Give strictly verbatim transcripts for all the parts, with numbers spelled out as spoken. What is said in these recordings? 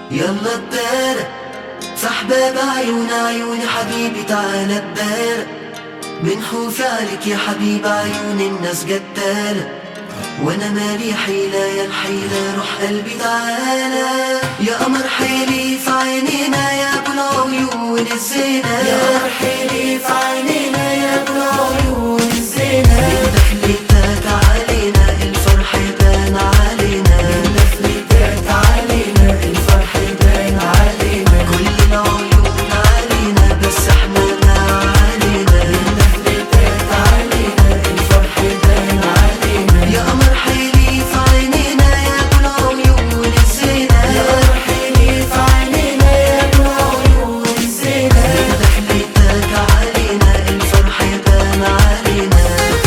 يلا الدار صحبة بعيون عيوني حبيبي تعال الدار، من خوفي عليك يا حبيب عيون الناس جدالة، وانا مالي حيلة يا الحيلة روح قلبي تعالى. يا قمر حيلي في عينينا يا ابو العيون الزينة، يا قمر حيلي في عينينا يا ابو العيون الزينة، من دخلتك علينا الفرح بان علينا، من دخلتك علينا الفرح بان علينا، كل العيون علينا بس احنا ما علينا، من دخلتك علينا الفرح بان علينا. يا قمر حيلي في عينينا يا ابو العيون الزينة، يا قمر حيلي في عينينا يا ابو العيون الزينة، من دخلتك علينا الفرح بان علينا.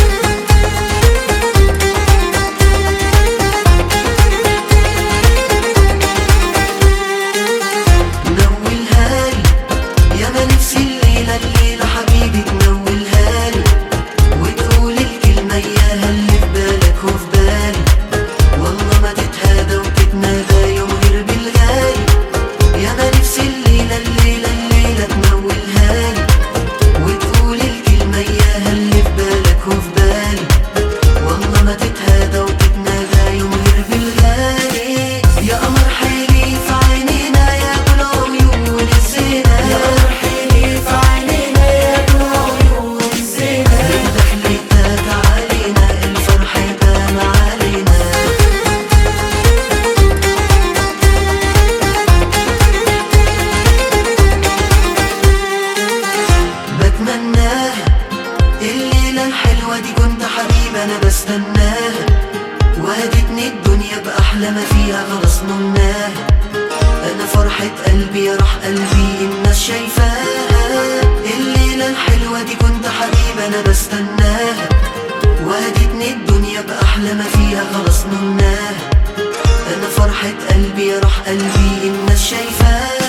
نولها لي يا ما نفسي الليلة الليلة حبيبي تنولها لي، وتقول الكلمة اياها اللي في بالك وفي بالي، والله ما تتهادى وتتنادى يوم غير بالغالي. يا ما نفسي الليلة الليلة الليلة تنولها لي، وتقول الكلمة اياها اللي في بالك وفي بالي، والله ما تتهادى وتتنادى يوم غير بالغالي. يا قمر حيلي في عينينا يا ابو العيون الزينة، يا قمر حيلي في عينينا يا ابو العيون الزينة، من دخلتك علينا الفرح بان علينا. بتمناها الليلة الحلوة دي كنت حبيب انا بستناها، وهدتني الدنيا بأحلى ما فيها خلاص نمناها، انا فرحة قلبي يا راح قلبي الناس شايفاها. الليلة الحلوة دي كنت حبيب انا بستناها، وهدتني الدنيا بأحلى ما فيها خلاص نمناها، انا فرحة قلبي يا راح قلبي الناس شايفاها.